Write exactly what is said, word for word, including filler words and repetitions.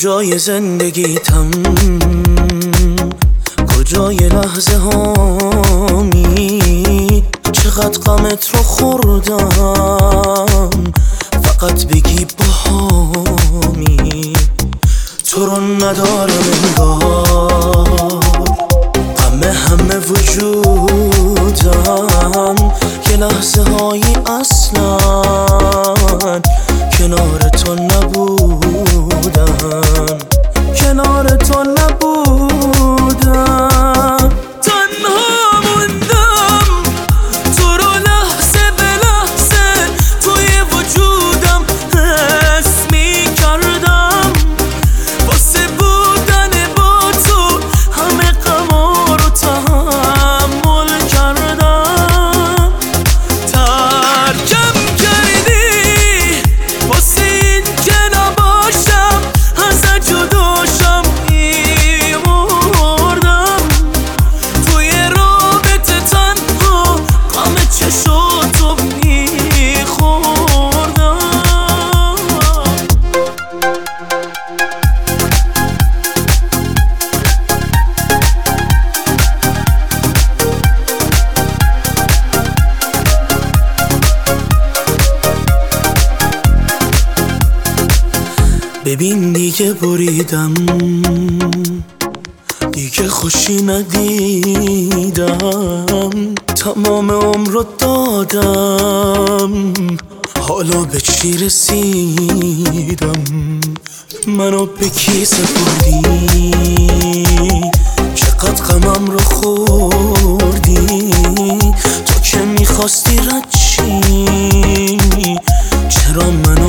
کجای زندگیتم، کجای لحظه هامی، چقدر غمت رو خوردم، فقط بگی باهامی. تو رو ندارم انگار، غم همه وجودم، یه لحظه هایی اصلا کنار تو نبودم، کنار تو نبودم. تنها موندم تو رو لحظه به لحظه توی وجودم حس می کردم، واسه بودن با تو همه غما رو تحمل کردم. ترکم کردی واسه این که نباشم، ازت جداشم میمردم، توی رابطه تنها غم چشاتو میخوردم. ببین دیگه بریدم، دیگه خوشی ندیدم، تمام عمر رو دادم، حالا به چی رسیدم؟ منو به کی سپردی؟ چقدر غمم رو خوردی؟ تو که میخواستی رد چی؟ چرا منو